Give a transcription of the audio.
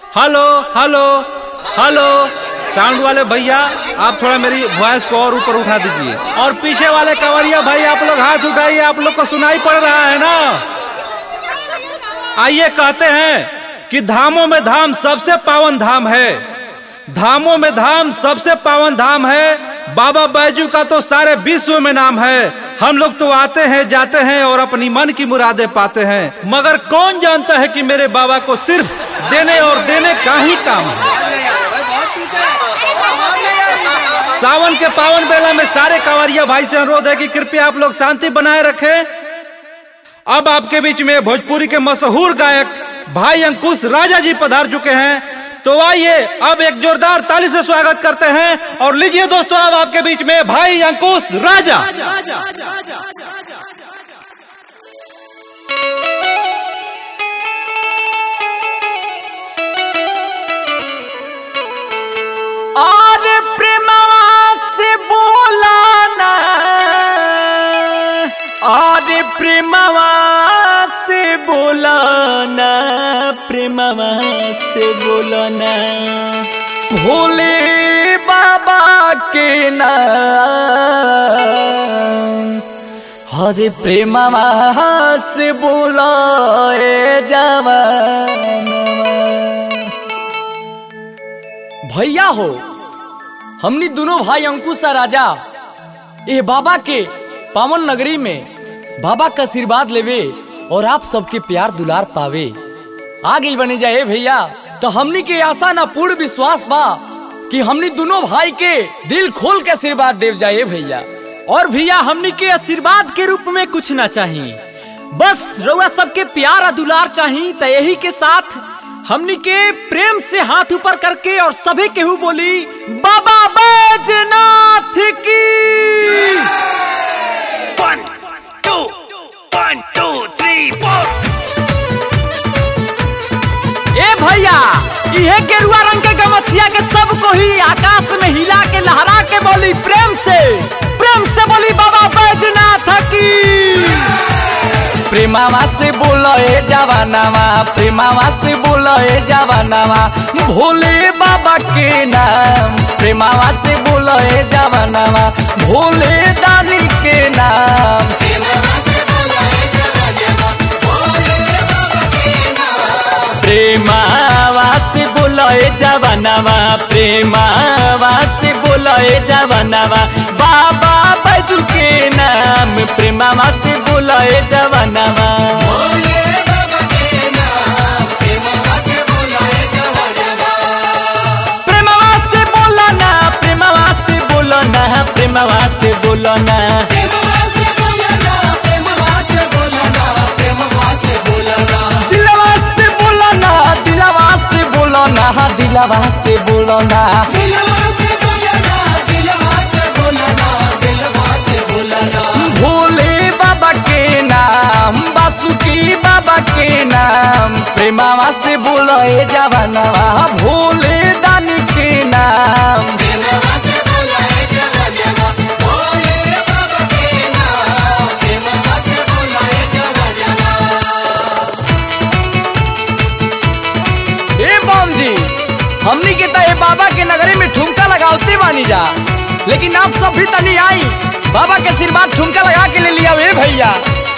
Hello hello hello. Sound वाले भैया आप थोड़ा मेरी वॉइस को और ऊपर उठा दीजिए। और पीछे वाले कंवरिया भाई आप लोग हाथ उठाइए, आप लोग को सुनाई पड़ रहा है ना। आइए, कहते हैं कि धामों में धाम सबसे पावन धाम है, धामों में धाम सबसे पावन धाम है। बाबा बैजू का तो सारे विश्व में नाम है। हम लोग तो आते हैं जाते हैं और अपनी मन की मुरादें पाते हैं, मगर कौन जानता है कि मेरे बाबा को सिर्फ देने और देने का ही काम है। सावन के पावन बेला में सारे कांवरिया भाई से अनुरोध है कि कृपया आप लोग शांति बनाए रखें। अब आपके बीच में भोजपुरी के मशहूर गायक भाई अंकुश राजा जी पधार चुके हैं, तो आइए अब एक जोरदार ताली से स्वागत करते हैं। और लीजिए दोस्तों, अब आपके बीच में भाई अंकुश राजा। और प्रेमवा से बोलाना, और प्रेमवा से बोलाना, प्रेमवा से बोलाना, भोले बाबा के नाम। हरे प्रेमवा से बोलाए जवाना। भैया हो, हमनी दोनों भाई अंकुश और राजा ये बाबा के पावन नगरी में बाबा का आशीर्वाद लेवे और आप सबके प्यार दुलार पावे आगे बने जाए भैया। तो हमनी के आशा ना पूर्ण विश्वास बा कि हमनी दोनों भाई के दिल खोल के आशीर्वाद देव जाए भैया। और भैया हमनी के आशीर्वाद के रूप में कुछ ना चाहिए, बस रउआ सबके प्यार और दुलार चाहिए। तो यही के साथ हमनी के प्रेम से हाथ ऊपर करके और सभी केहू बोली बाबा बैजनाथ की। 1 2 3 4। ए भैया, इहे गेरुआ रंग के गमछिया के सबको ही आकाश में हिला के लहरा के बोली प्रेम से बोली बाबा बैजनाथ की। प्रेमावा से बोलो ए जवानावा, प्रेमावा से बोलो ए जवानावा, भोले बाबा के नाम। प्रेमावा से बोलो ए जवानावा, भोले दानी के नाम। प्रेमावा से बोलो ए जवानावा, भोले बाबा के नाम। प्रेमावा से बोलो ए जवानावा, प्रेमावा से बोलो ए जवानावा, बाबा बैजू के नाम। प्रेमावा से बोलो ए जवानावा, भोले बाबा के नाम। प्रेमावा से बोलो ए जवानावा, प्रेमावा से बोलो ना, प्रेमावा से बोलो ना, प्रेमावा से बोलो ना, प्रेमावा से बोलो ना, प्रेमावा से बोलो ना, प्रेमावा से बोलो ना, दिलवा से बोलो ना, दिलवा से बोलो ना, दिलवा से बोलो ना, दिलवा से बोलो ना, दिलवा से बोलो ना, दिलवा से बोलो ना। भोले बाबा के नाम, बासुकी बाबा के नाम। प्रेमावा से बोलो ए जवानावा, भोले दानी के नाम। प्रेमावा से बोलो ए जवानावा, भोले बाबा के नाम। प्रेमावा से बोलो ए जवानावा। ए बम जी, हमनी के तो बाबा के नगरी में ठुमका लगावते बानी जा, लेकिन आप सब भी तनी आई बाबा के आशीर्वाद ठुमका लगा के ले लिया वे भैया।